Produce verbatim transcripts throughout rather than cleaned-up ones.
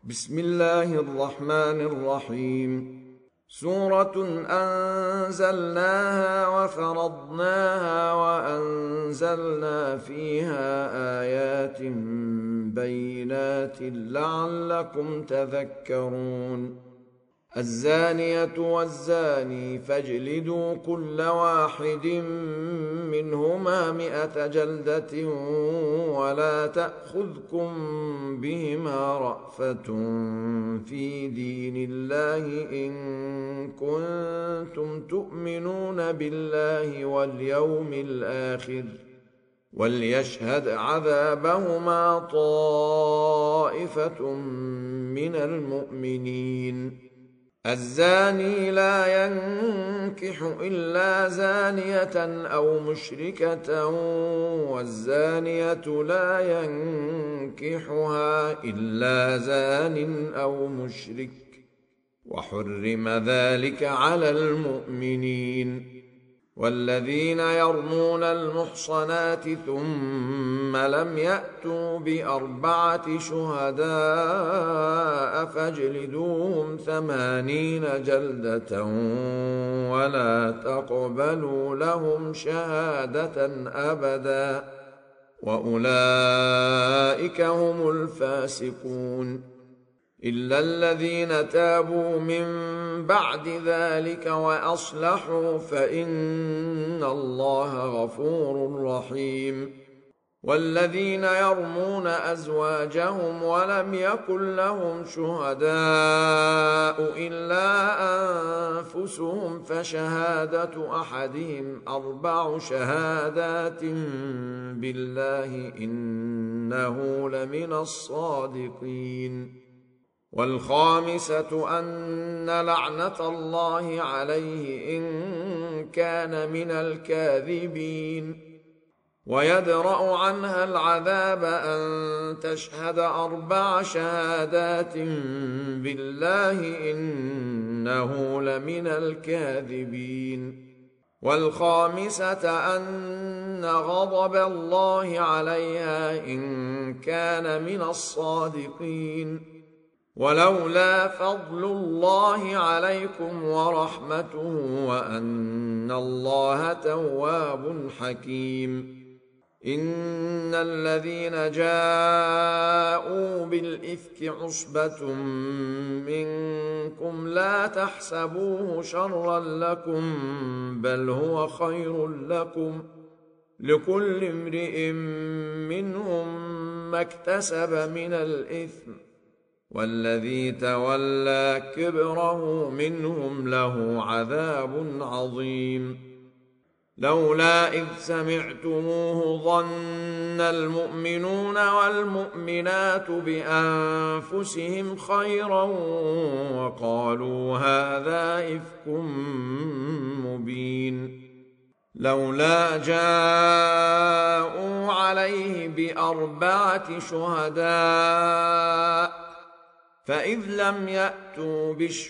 بسم الله الرحمن الرحيم. سورة أنزلناها وفرضناها وأنزلنا فيها آيات بينات لعلكم تذكرون. الزانية والزاني فاجلدوا كل واحد منهما مئة جلدة ولا تأخذكم بهما رأفة في دين الله إن كنتم تؤمنون بالله واليوم الآخر وليشهد عذابهما طائفة من المؤمنين. الزاني لا ينكح إلا زانية أو مشركة والزانية لا ينكحها إلا زان أو مشرك وحرم ذلك على المؤمنين. والذين يرمون المحصنات ثم لم يأتوا بأربعة شهداء فاجلدوهم ثمانين جلدة ولا تقبلوا لهم شهادة أبدا وأولئك هم الفاسقون. إلا الذين تابوا من بعد ذلك وأصلحوا فإن الله غفور رحيم. والذين يرمون أزواجهم ولم يكن لهم شهداء إلا أنفسهم فشهادة أحدهم أربع شهادات بالله إنه لمن الصادقين. والخامسة أن لعنة الله عليه إن كان من الكاذبين. ويدرأ عنها العذاب أن تشهد أربع شهادات بالله إنه لمن الكاذبين. والخامسة أن غضب الله عليها إن كان من الصادقين. ولولا فضل الله عليكم ورحمته وأن الله تواب حكيم. إن الذين جاءوا بالإفك عصبة منكم لا تحسبوه شرا لكم بل هو خير لكم لكل امرئ منهم ما اكتسب من الإثم والذي تولى كبره منهم له عذاب عظيم. لولا إذ سمعتموه ظن المؤمنون والمؤمنات بأنفسهم خيرا وقالوا هذا إفك مبين. لولا جاءوا عليه بأربعة شهداء فإذ لم يأتوا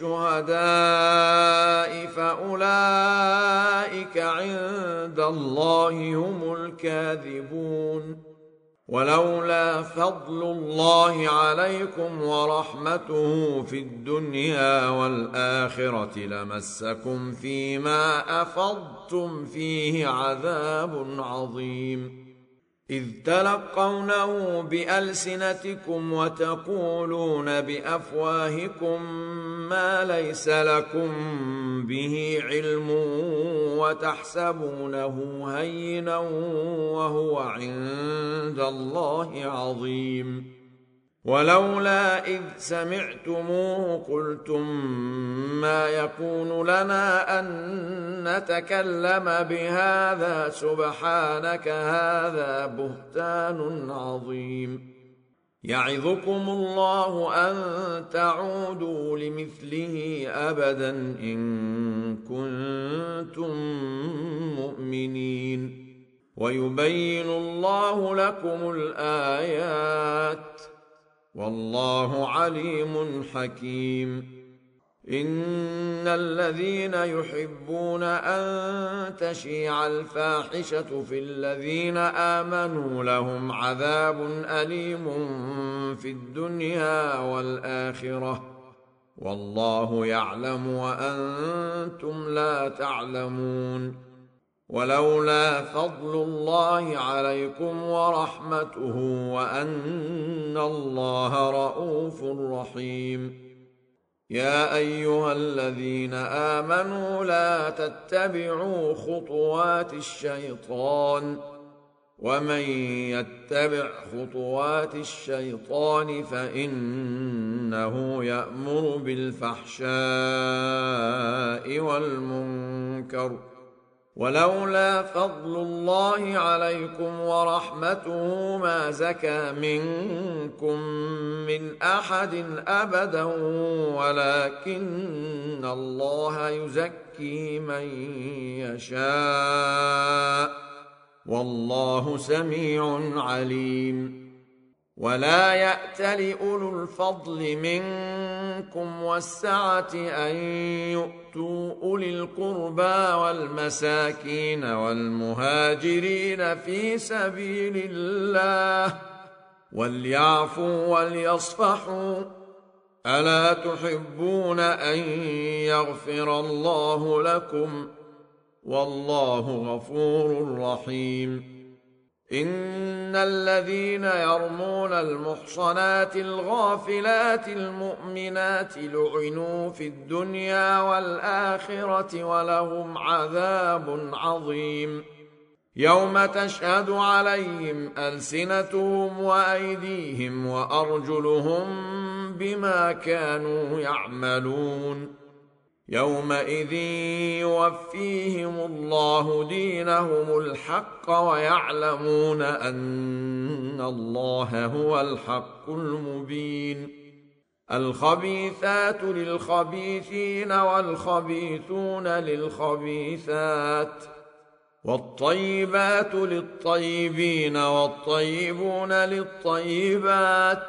بالشهداء فأولئك عند الله هم الكاذبون. ولولا فضل الله عليكم ورحمته في الدنيا والآخرة لمسكم فيما أفضتم فيه عذاب عظيم. إذ تلقونه بألسنتكم وتقولون بأفواهكم ما ليس لكم به علم وتحسبونه هينا وهو عند الله عظيم. ولولا إذ سمعتموه قلتم ما يكون لنا أن نتكلم بهذا سبحانك هذا بهتان عظيم. يعظكم الله أن تعودوا لمثله أبدا إن كنتم مؤمنين. ويبين الله لكم الآيات والله عليم حكيم. إن الذين يحبون أن تشيع الفاحشة في الذين آمنوا لهم عذاب أليم في الدنيا والآخرة والله يعلم وأنتم لا تعلمون. ولولا فضل الله عليكم ورحمته وأن الله رؤوف رحيم. يا أيها الذين آمنوا لا تتبعوا خطوات الشيطان ومن يتبع خطوات الشيطان فإنه يأمر بالفحشاء والمنكر ولولا فضل الله عليكم ورحمته ما زكى منكم من أحد أبدا ولكن الله يزكي من يشاء والله سميع عليم. ولا يأتل أولو الفضل منكم والسعة أن يؤتوا أولي القربى والمساكين والمهاجرين في سبيل الله وليعفوا وليصفحوا ألا تحبون أن يغفر الله لكم والله غفور رحيم. إن الذين يرمون المحصنات الغافلات المؤمنات لعنوا في الدنيا والآخرة ولهم عذاب عظيم يوم تشهد عليهم ألسنتهم وأيديهم وأرجلهم بما كانوا يعملون يومئذ يوفيهم الله دينهم الحق ويعلمون أن الله هو الحق المبين. الخبيثات للخبيثين والخبيثون للخبيثات والطيبات للطيبين والطيبون للطيبات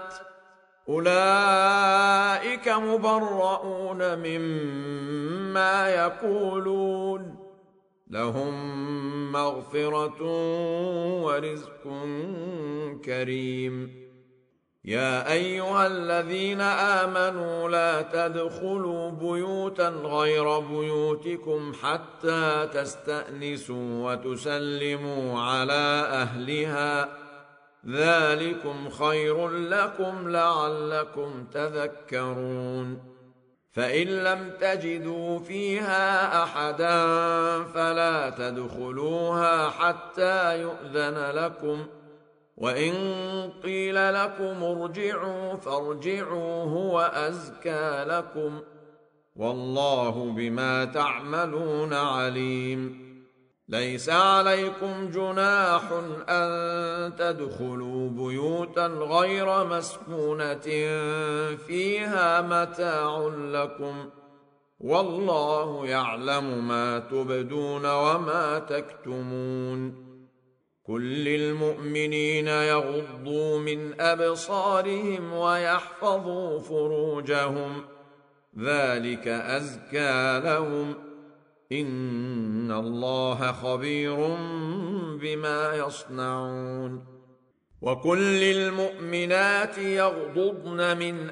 أولئك مبرؤون مما يقولون لهم مغفرة ورزق كريم. يا أيها الذين آمنوا لا تدخلوا بيوتا غير بيوتكم حتى تستأنسوا وتسلموا على أهلها ذلكم خير لكم لعلكم تذكرون. فإن لم تجدوا فيها أحدا فلا تدخلوها حتى يؤذن لكم وإن قيل لكم ارجعوا فارجعوا هو أزكى لكم والله بما تعملون عليم. ليس عليكم جناح أن تدخلوا بيوتا غير مسكونة فيها متاع لكم والله يعلم ما تبدون وما تكتمون. كل المؤمنين يغضوا من أبصارهم ويحفظوا فروجهم ذلك أزكى لهم إن الله خبير بما يصنعون. وكل المؤمنات يغضضن من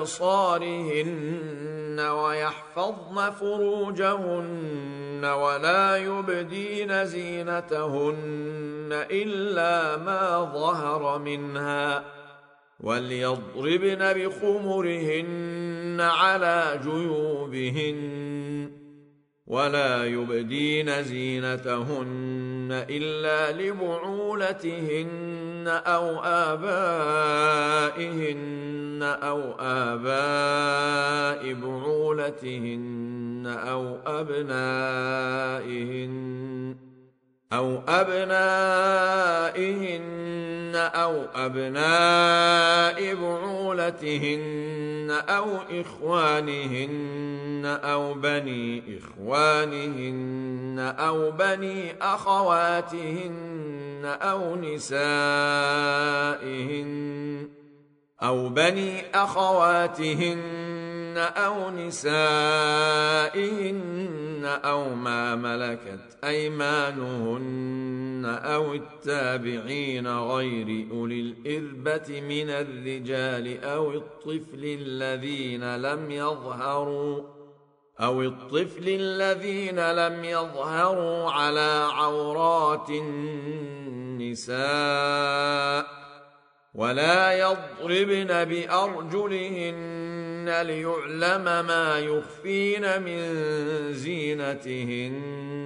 أبصارهن ويحفظن فروجهن ولا يبدين زينتهن إلا ما ظهر منها وليضربن بخمرهن على جيوبهن ولا يبدين زينتهن إلا لبعولتهن أو آبائهن أو آباء بعولتهن أو أبنائهن أو أبنائهن أو أبناء بعولتهن أو إخوانهن أو بني إخوانهن أو بني أخواتهن أو نسائهن أو بني أخواتهن أو نسائهن أو ما ملكت أيمانهن أو التابعين غير أولي الإربة من الرجال أو الطفل الذين لم يظهروا أو الطفل الذين لم يظهروا على عورات النساء ولا يضربن بأرجلهن ليعلم ما يخفين من زينتهن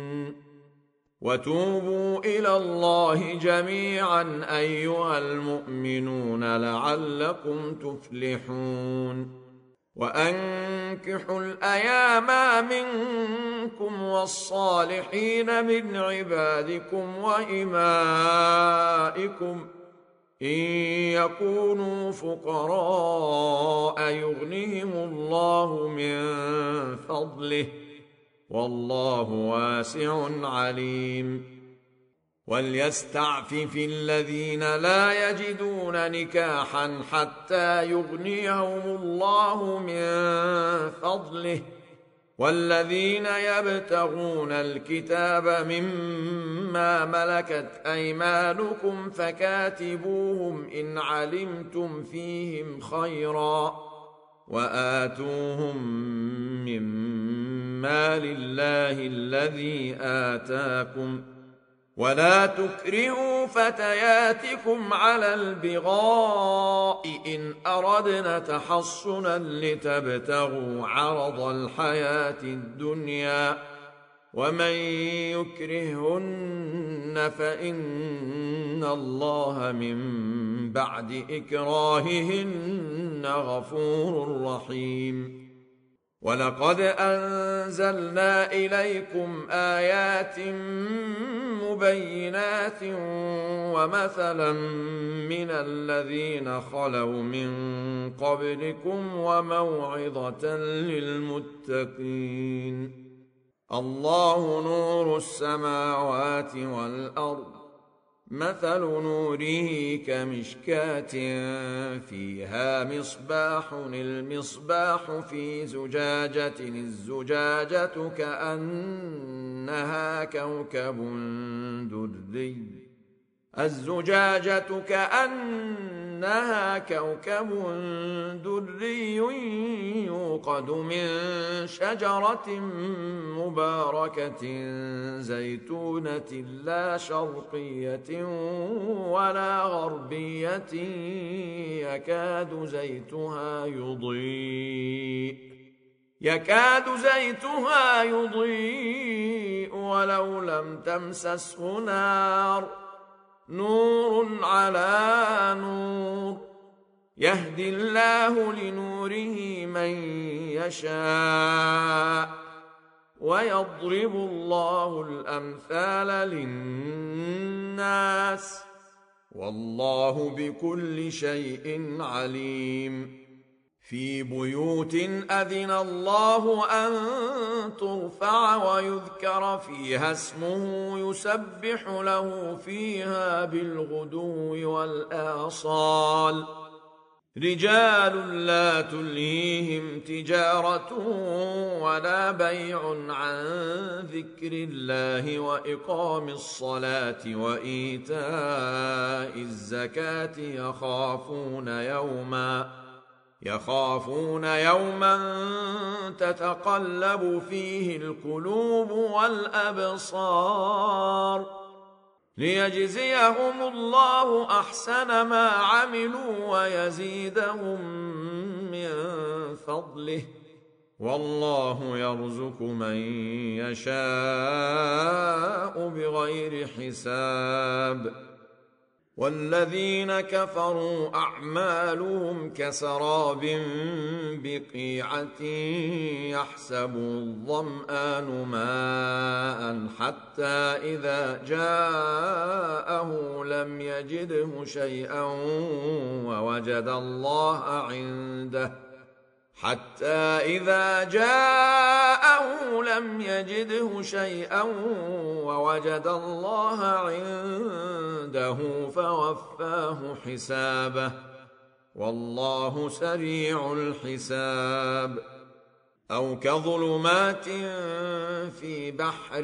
وتوبوا إلى الله جميعا أيها المؤمنون لعلكم تفلحون وأنكحوا الأيام منكم والصالحين من عبادكم وإمائكم إن يكونوا فقراء يغنهم الله من فضله والله واسع عليم وليستعفف الذين لا يجدون نكاحا حتى يغنيهم الله من فضله والذين يبتغون الكتاب مما ملكت أيمانكم فكاتبوهم إن علمتم فيهم خيرا وآتوهم مما لله الذي آتاكم ولا تكرهوا فتياتكم على البغاء إن أردنا تحصنا لتبتغوا عرض الحياة الدنيا ومن يكرهن فإن الله من بعد إكراههن غفور رحيم ولقد أنزلنا إليكم آيات مبينات ومثلا من الذين خلوا من قبلكم وموعظة للمتقين الله نور السماوات والأرض مثل نوره كمشكاة فيها مصباح المصباح في زجاجة الزجاجة كأنها كوكب دري الزجاجة كأنها كوكب دري يوقد من شجرة مباركة زيتونة لا شرقية ولا غربية يكاد زيتها يضيء يكاد زيتها يضيء ولو لم تمسسه نار نور على نور يهدي الله لنوره من يشاء ويضرب الله الأمثال للناس والله بكل شيء عليم في بيوت أذن الله أن ترفع ويذكر فيها اسمه يسبح له فيها بالغدو والآصال رجال لا تلهيهم تجارة ولا بيع عن ذكر الله وإقام الصلاة وإيتاء الزكاة يخافون يوما يخافون يوما تتقلب فيه القلوب والأبصار ليجزيهم الله أحسن ما عملوا ويزيدهم من فضله والله يرزق من يشاء بغير حساب والذين كفروا أعمالهم كسراب بقيعة يحسبه الظمآن ماء حتى إذا جاءه لم يجده شيئا ووجد الله عنده حتى إذا جاءه لم يجده شيئا ووجد الله عنده فوفاه حسابه والله سريع الحساب. أو كظلمات في بحر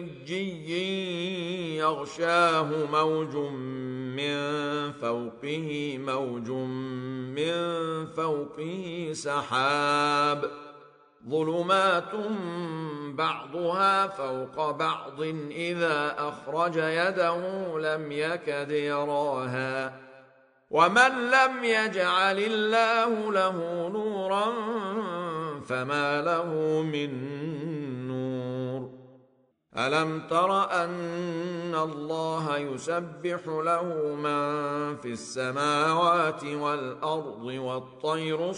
لجي يغشاه موج من فوقه موج من فوقه سحاب ظلمات بعضها فوق بعض إذا أخرج يده لم يكد يراها ومن لم يجعل الله له نورا فما له من نور. ألم تر أن الله يسبح له من في السماوات والأرض والطير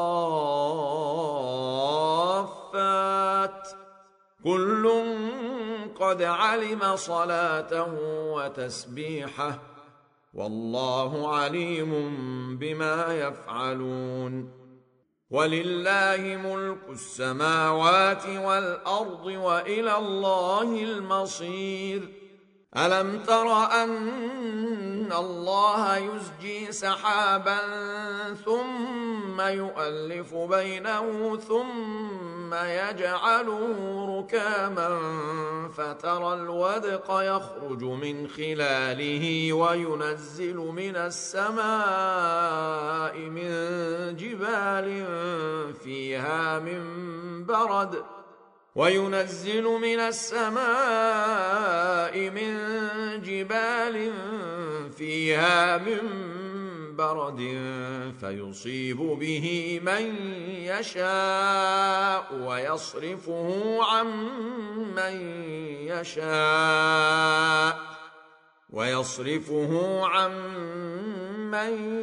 صافات كل قد علم صلاته وتسبيحه والله عليم بما يفعلون. ولله ملك السماوات والأرض وإلى الله المصير. ألم تر أن الله يزجي سحابا ثم يؤلف بينه ثم يجعله ركاما فترى الودق يخرج من خلاله وينزل من السماء من جبال فيها من برد وينزل من السماء من جبال فيها من برد فيصيب به من يشاء ويصرفه عن من يشاء ويصرفه عن من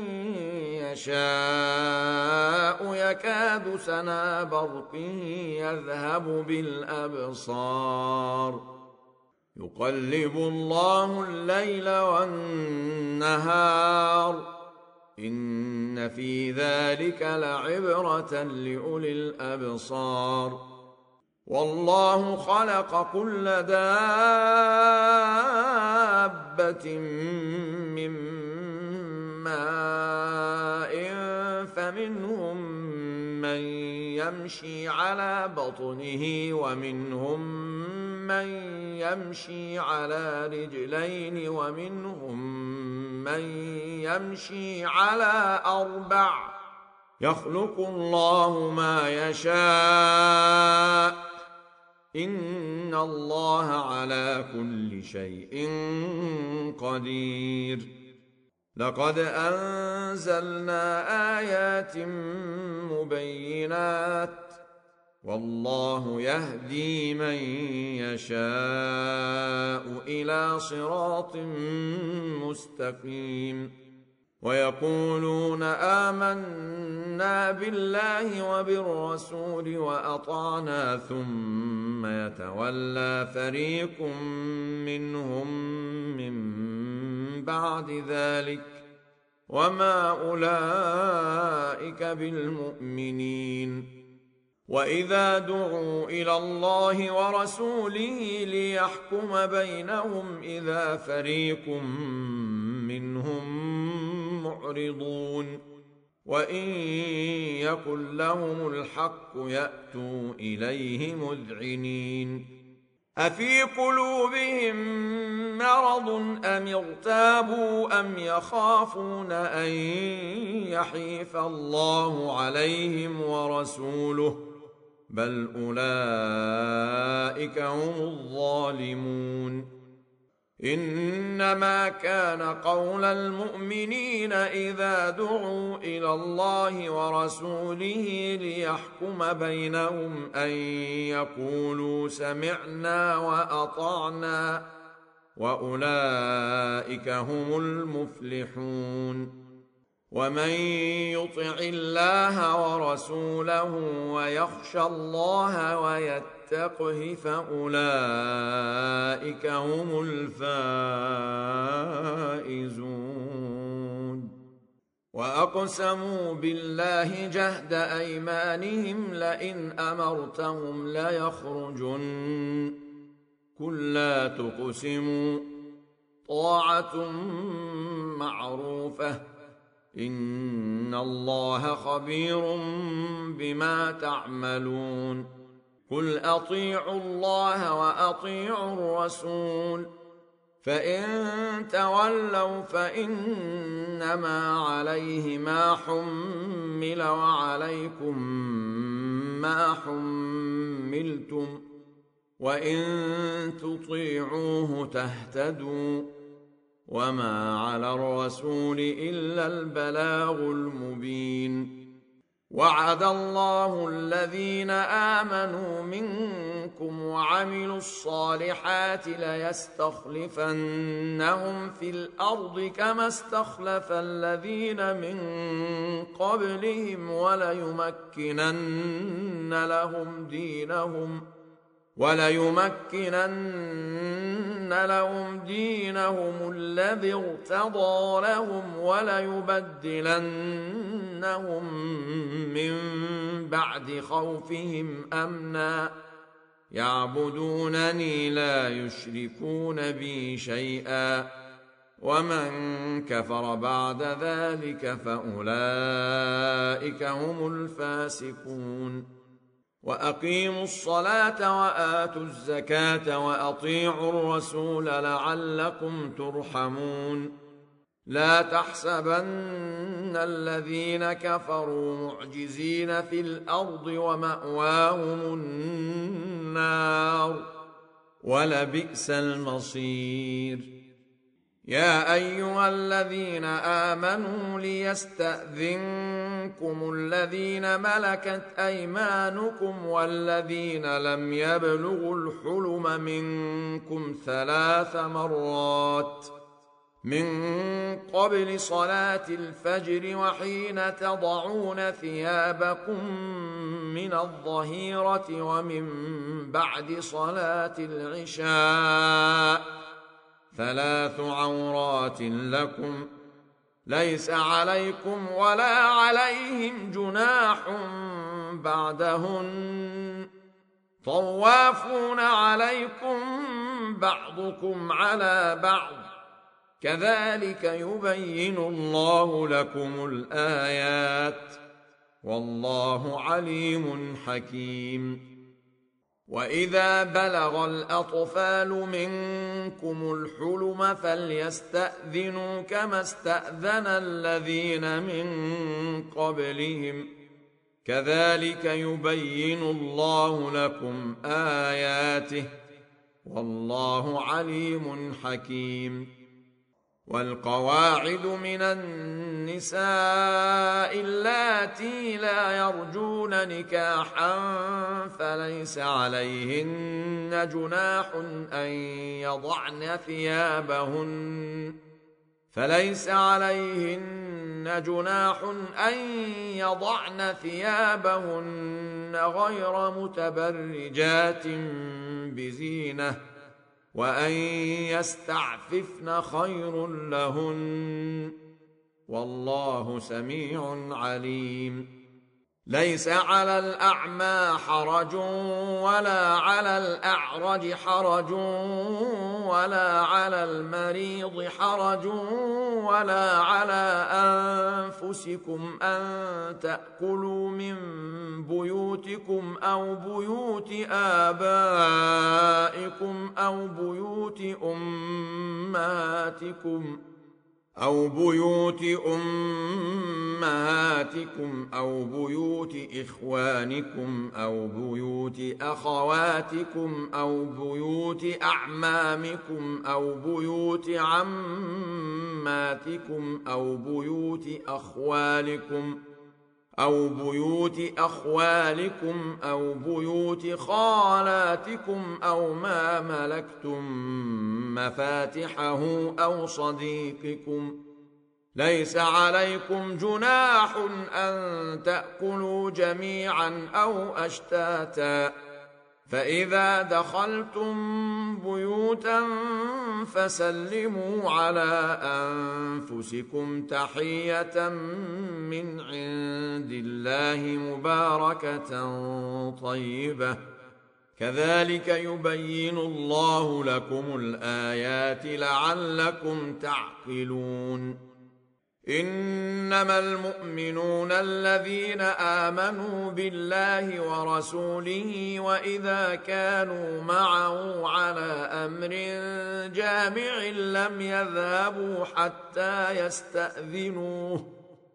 يشاء يكاد سنا برقه يذهب بالأبصار يقلب الله الليل والنهار إن في ذلك لعبرة لأولي الأبصار. والله خلق كل دابة من ماء فمنهم من يمشي على بطنه ومنهم من يمشي على رجلين ومنهم من يمشي على أربع يخلق الله ما يشاء إن الله على كل شيء قدير. لقد أنزلنا آيات مبينات والله يهدي من يشاء إلى صراط مستقيم. ويقولون آمنا بالله وبالرسول وأطعنا ثم يتولى فريق منهم من بعد ذلك وما أولئك بالمؤمنين. وإذا دعوا إلى الله ورسوله ليحكم بينهم إذا فريق منهم معرضون وإن يكن لهم الحق يأتوا إليه مذعنين. أفي قلوبهم مرض أم ارتابوا أم يخافون أن يحيف الله عليهم ورسوله بل أولئك هم الظالمون. إنما كان قول المؤمنين إذا دعوا إلى الله ورسوله ليحكم بينهم أن يقولوا سمعنا وأطعنا وأولئك هم المفلحون. ومن يطع الله ورسوله ويخشى الله ويتقه فأولئك هم الفائزون. وأقسموا بالله جهد أيمانهم لئن أمرتهم ليخرجن قل لا تقسموا طاعة معروفة إن الله خبير بما تعملون قل أطيعوا الله وأطيعوا الرسول فإن تولوا فإنما عليه ما حمل وعليكم ما حملتم وإن تطيعوه تهتدوا وما على الرسول إلا البلاغ المبين وعد الله الذين آمنوا منكم وعملوا الصالحات ليستخلفنهم في الأرض كما استخلف الذين من قبلهم وليمكنن لهم دينهم وليمكنن لهم دينهم الذي ارتضى لهم وليبدلنهم من بعد خوفهم أمنا يعبدونني لا يشركون بي شيئا ومن كفر بعد ذلك فأولئك هم الفاسقون وأقيموا الصلاة وآتوا الزكاة وأطيعوا الرسول لعلكم ترحمون لا تحسبن الذين كفروا معجزين في الأرض ومأواهم النار ولبئس المصير يا أيها الذين آمنوا ليستأذنكم الذين ملكت أيمانكم والذين لم يبلغوا الحلم منكم ثلاث مرات من قبل صلاة الفجر وحين تضعون ثيابكم من الظهيرة ومن بعد صلاة العشاء ثلاث عورات لكم ليس عليكم ولا عليهم جناح بعدهن طوافون عليكم بعضكم على بعض كذلك يبين الله لكم الآيات والله عليم حكيم وإذا بلغ الأطفال منكم الحلم فليستأذنوا كما استأذن الذين من قبلهم كذلك يبين الله لكم آياته والله عليم حكيم والقواعد من النساء اللاتي لا يرجون نكاحا فليس عليهن جناح أن يضعن ثيابهن فليس عليهن جناح أن يضعن ثيابهن غير متبرجات بزينة وأن يستعففن خير لهن والله سميع عليم ليس على الأعمى حرج ولا على الأعرج حرج ولا على المريض حرج ولا على أنفسكم أن تأكلوا من بيوتكم أو بيوت آبائكم أو بيوت أمهاتكم أو بيوت أمهاتكم أو بيوت إخوانكم أو بيوت أخواتكم أو بيوت أعمامكم أو بيوت عماتكم أو بيوت أخوالكم أو بيوت أخوالكم أو بيوت خالاتكم أو ما ملكتم مفاتحه أو صديقكم ليس عليكم جناح أن تأكلوا جميعا أو أشتاتا فإذا دخلتم بيوتا فسلموا على أنفسكم تحية من عند الله مباركة طيبة كذلك يبين الله لكم الآيات لعلكم تعقلون إنما المؤمنون الذين آمنوا بالله ورسوله وإذا كانوا معه على أمر جامع لم يذهبوا حتى يستأذنوه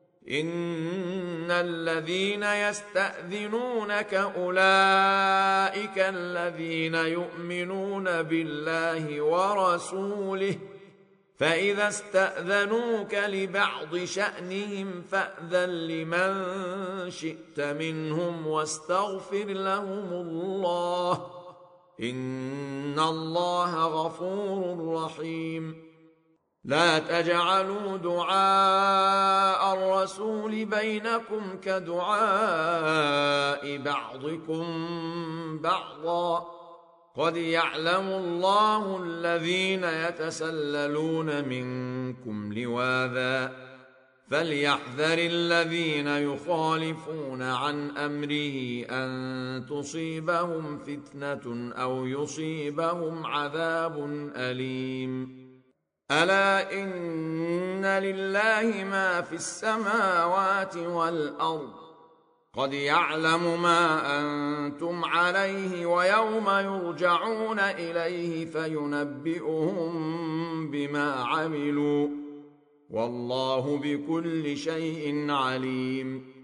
إن الذين يستأذنونك أولئك الذين يؤمنون بالله ورسوله فإذا استأذنوك لبعض شأنهم فأذن لمن شئت منهم واستغفر لهم الله إن الله غفور رحيم لا تجعلوا دعاء الرسول بينكم كدعاء بعضكم بعضا قد يعلم الله الذين يتسللون منكم لواذا فليحذر الذين يخالفون عن أمره أن تصيبهم فتنة أو يصيبهم عذاب أليم ألا إن لله ما في السماوات والأرض قد يعلم ما أنتم عليه ويوم يرجعون إليه فينبئهم بما عملوا والله بكل شيء عليم